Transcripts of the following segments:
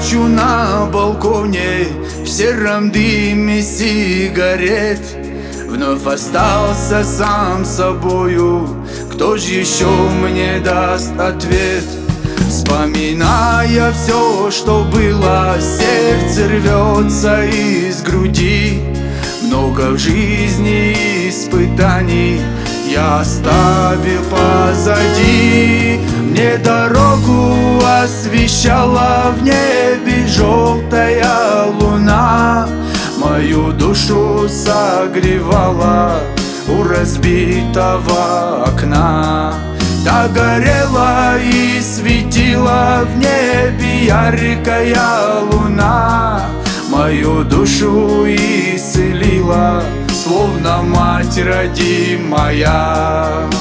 ночью на балконе в сером дыме сигарет вновь остался сам собою. Кто ж еще мне даст ответ? Вспоминая все, что было, сердце рвется из груди. Много в жизни испытаний я оставил позади. Мне дорогу освещала в небе желтая луна, мою душу согревала у разбитого окна. Так горела и светила в небе яркая луна, мою душу исцелила, словно мать родимая.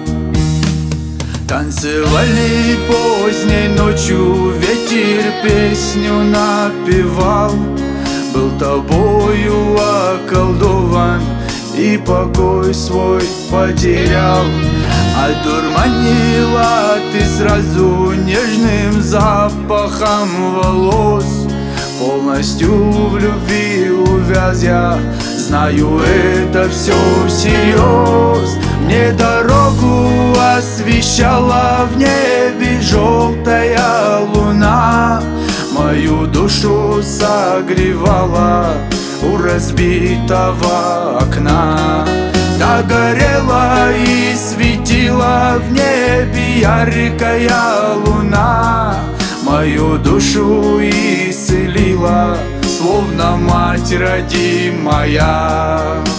Танцевали поздней ночью, ветер песню напевал, был тобою околдован и покой свой потерял. Одурманила ты сразу нежным запахом волос, полностью в любви увяз я, знаю, это все всерьез. Мне дорогу освещала в небе желтая луна, мою душу согревала у разбитого окна. Так горела и светила в небе яркая луна, мою душу исцелила, словно мать родимая.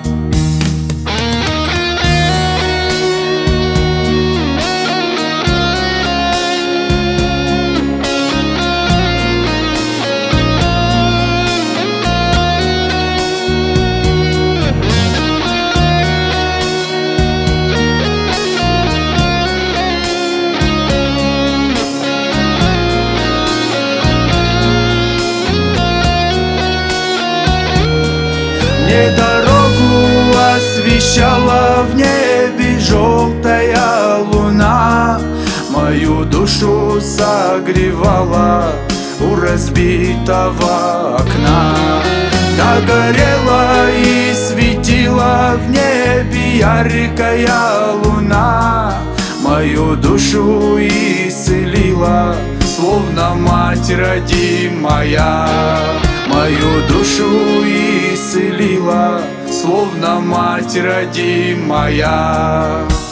Мне дорогу освещала в небе желтая луна, мою душу согревала у разбитого окна. Так горела и светила в небе яркая луна, мою душу исцелила, словно мать родимая. Мою душу исцелила, словно мать родимая.